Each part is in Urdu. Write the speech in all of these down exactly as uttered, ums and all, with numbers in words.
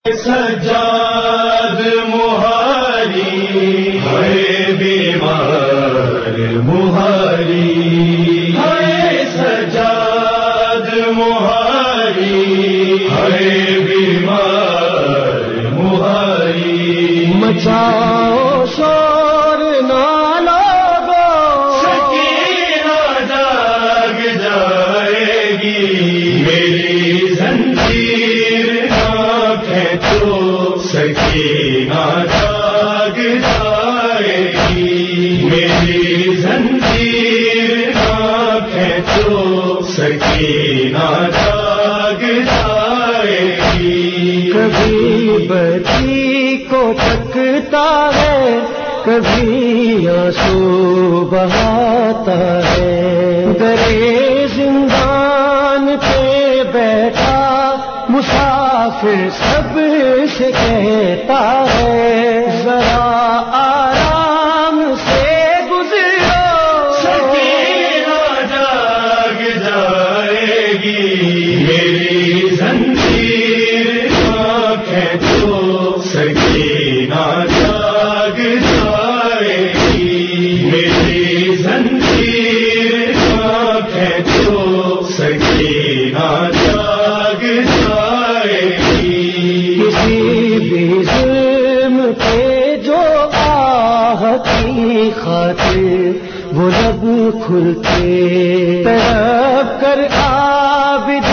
سجاد مہاری ہے بیمار مہاری ہے سجاد مہاری ہے بیمار مہاری مچاؤ شور نہ لوگو سکینہ جاگ جائے گی میری زنجیر تو سکینہ جاگ جائے گی میری زنجیر آنکھیں تو سکینہ جاگ جائے گی. کبھی بچی کو تکتا ہے کبھی آنسو بہاتا ہے درے زندان پہ بیٹھا مسافر سب سے کہتا ہے ذرا آرام سے گزرو سکینہ جاگ جائے گی میری زنجیر آنکھیں تو سکینہ جاگ جائے گی میری زنجیر آنکھیں تو سکینہ جاگ جائے گی. کسی بھی ظلم پہ جو آہ کی خاطر وہ لب کھلتے تڑپ کر عابد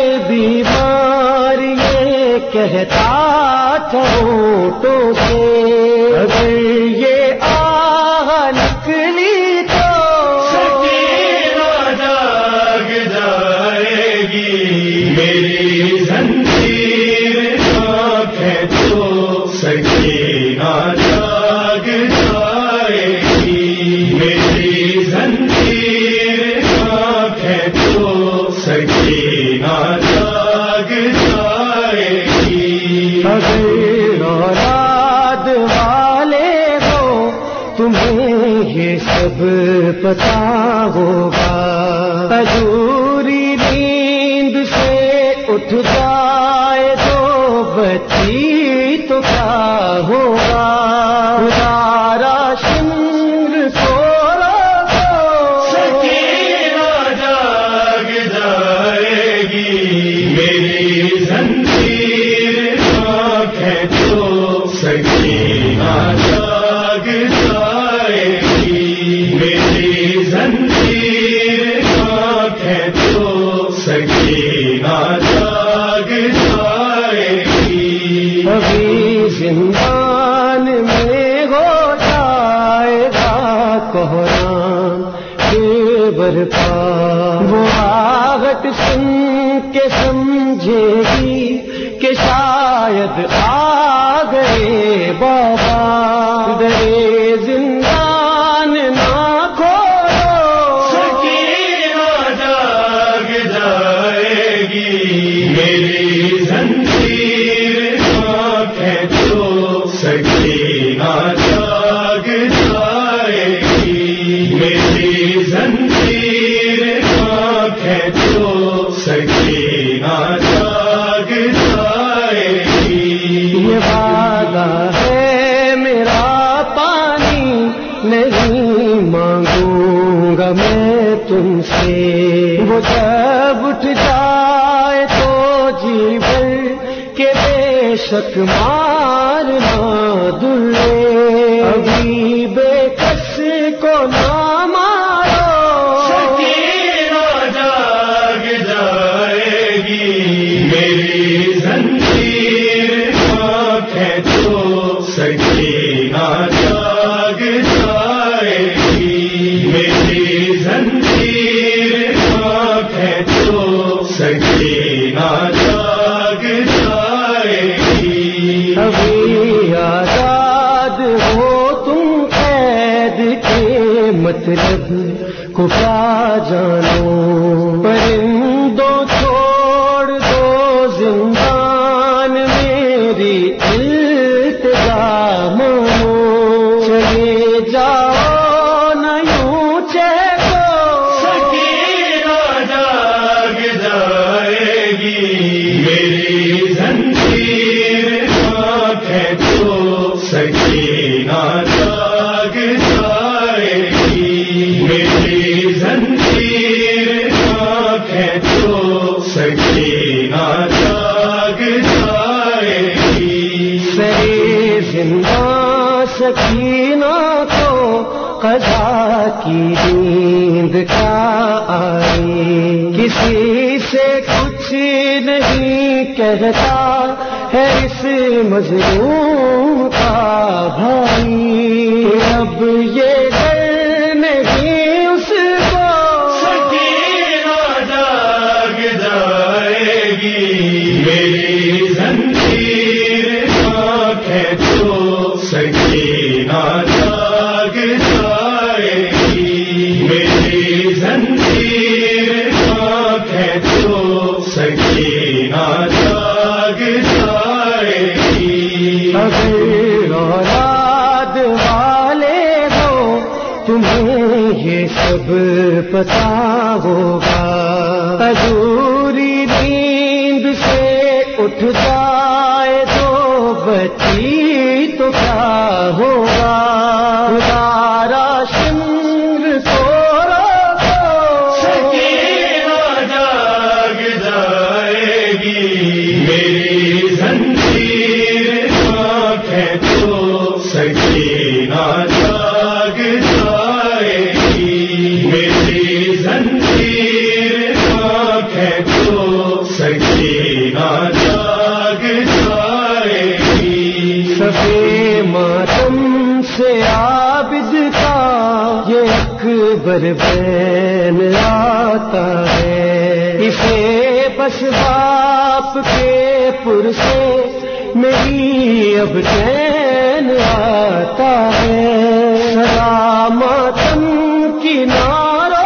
بیمار یہ کہتا تھا ہونٹوں سے اگر یہ آہ نکلی تو سکینہ جاگ جائے گی میری زنجیر آنکھیں تو سکینہ جاگ جائے گی میری زنجیر آنکھیں تو سکینہ جاگ جائے گی. اگر اولاد والے ہو تمہیں یہ سب پتا ہوگا ادھوری نیند سے اٹھ جائے تو بچی تو کیا ہوگا ادارا شمر کو سکینہ جاگ جائے گی میری زنجیر آنکھیں تو سکینہ جاگ جائے گی میری زنجیر آنکھیں تو سکینہ جاگ جائے گی. ابھی زندان میں ہو جائے گا کوہرام کے برپا وہ آہٹ سن کے سمجھے گی کہ شاید آ گئے بابا درے زندان نہ کھولو سکینہ جاگ جائے گی میری زنجیر آنکھیں تو سکینہ جاگ جائے گی میری زنجیر آنکھیں تو سکینہ جاگ جائے گی. یہ وعدہ ہے میرا پانی نہیں مانگوں گا میں تم سے وہ جب اٹھ جائے تو جی بھر کے بے شک مارنا دلے ابھی بے کس کو نہ مارو سکینہ جاگ جائے گی میری زنجیر آنکھیں تو سکینہ جاگ جائے گی میری زنجیر آنکھیں تو سکینہ جاگ جائے گی. ابھی آزاد ہو تم قید کے مطلب کو کیا جانو پرندوں چھوڑ دو زندان میری التجا مانو چلے جاؤ نہ یوں چہکو سکینہ جاگ جائے گی میری زنجیر سرے زندہ سکینہ کو قضا کی نیند کیا آئی، کسی سے کچھ نہیں کہتا ہے اس مظلوم کا بھائی، اب یہ ڈر نہیں اس کو سکینہ جاگ جائے گی، میری زنجیر آنکھیں تو سکینہ جاگ جائے گی، میری زنجیر آنکھیں تو سکینہ جاگ جائے گی۔ اگر اولاد والے ہو تمہیں یہ سب پتا ہوگا، ادھوری نیند سے اٹھ جائے تو بچی تو کیا ہوگا، خدا شمر سورا سکینہ جاگ جائے گی، میری زنجیر آنکھیں تو سکینہ جاگ جائے گی، میری زنجیر آنکھیں تو سکینہ جاگ جائے گی۔ صفے ماتم سے عابد کا یہ اکبر بین آتا ہے، اسے بس باپ کے پر سے میری اب چین آتا ہے، سدا ماتم کی نعرہ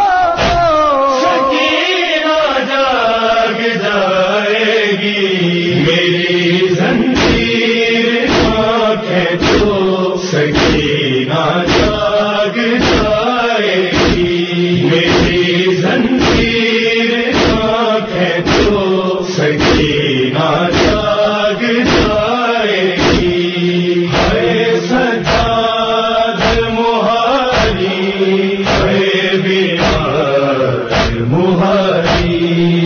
سکینہ جاگ جائے گی، میری زنجیر آنکھیں تو سکینہ جاگ جائے گی، میری زنجیر آنکھیں تو سکینہ جاگ جائے گی۔ ہے سجاد مہاری، ہے بیمار مہاری،